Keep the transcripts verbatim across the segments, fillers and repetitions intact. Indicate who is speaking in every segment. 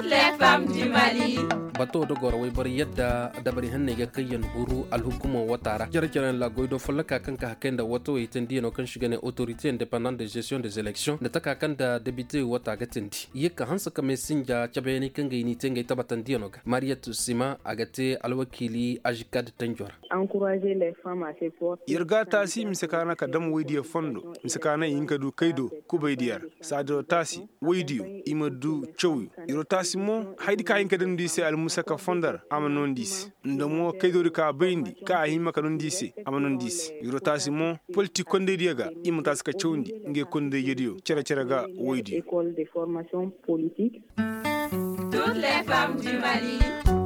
Speaker 1: Toutes les femmes du Mali.
Speaker 2: Bato do gor way bari yadda dabari hanne ga kayyan huru alhukuma watara jarjaran la goido follaka kanka hakenda wato itendi no kan shigane autorité indépendante de gestion des élections da taka kanda débuté wata ga tendi yeka hansa ka mesinja chabeni kanga ini tenga tabatan diano ga Mariatu Sima agate alwakili ajikad tanjor
Speaker 3: encourager les femmes à se porter
Speaker 4: irga tasi misakana ka dam waydiya fondo misakana yinka du kaido kubaydiyar sadro tasi waydiyo imadu chowi iro tasi mo haydi ka yinka dan dise al musaka fondar amanon dis ndamo kaido ka bayndi ka hima ka non dise amanon dis iro tasi mo politique konde diaga imutas ka chowndi nge konde yediyo cera cera ga waydiyo
Speaker 3: école de formation politique.
Speaker 1: Toutes les femmes du Mali.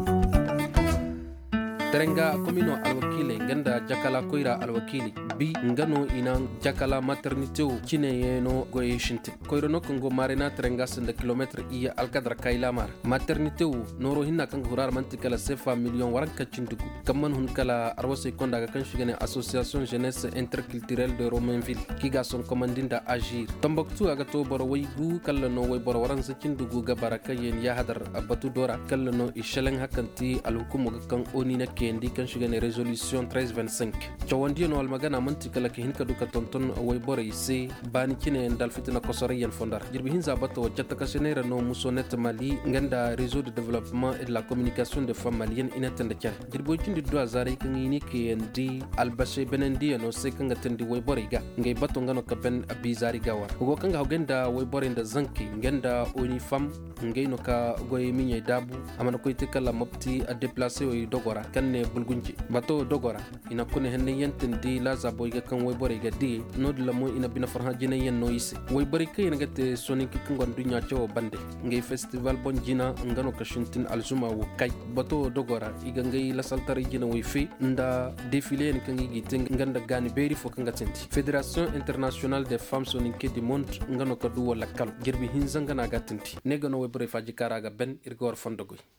Speaker 2: Terenga komino alwakile ganda jakala koira alwakili bi ngano ina jakala maternité o cine yeno goye shinte koiro no kongo marina terenga senda kilometre iya alkadra kaila mar maternité o noro hinna kan hurar mantikala sefa million waran kacindugu kamman hun kala arwase konda kan shigane association jeunesse interculturelle de Romainville kiga son commandinda agir Tombouctou aga to boro waygu kala no way boro waran sacindugu gabaraka yen ya hadar abatu dora kala no ishelen hakanti alhukumu kan onina kendi kan shigane résolution treize vingt-cinq chawandi no almagana mantikala ke hinka duka tonton way boro ise bani kine dal fitina kosore yen fondar jirbi hinza bato jatta kasenera no musonet Mali nganda réseau de développement et de la communication des femmes maliennes inatende kere jirbo cindi do azare kan yini ke ndi albashe benendi no se kan gatendi way boro ga ngay bato ngano ka ben abizari gawar go kan ga genda way boro nda zanki ngenda oni fam ngay no ka goy minye dabu amana ko itikala mopti a déplacer o dogora kanne bulgunji bato dogora ina kone henne yentendi la zabo ga kan way boro ga di no de lamo ina bina farha jine yen no ise way boro kay ngate soni ki kan dunya cho bande ngay festival bonjina ngano ka shintin alzuma wo kay bato dogora iga ngay la saltari jina way fi nda défilé en kan gi teng nganda gani beri fo kan gatenti fédération internationale des femmes soninke du monde ngano ka du wala kal girbi hinzanga na gatenti negano way boro faji karaga ben irgor fondogoy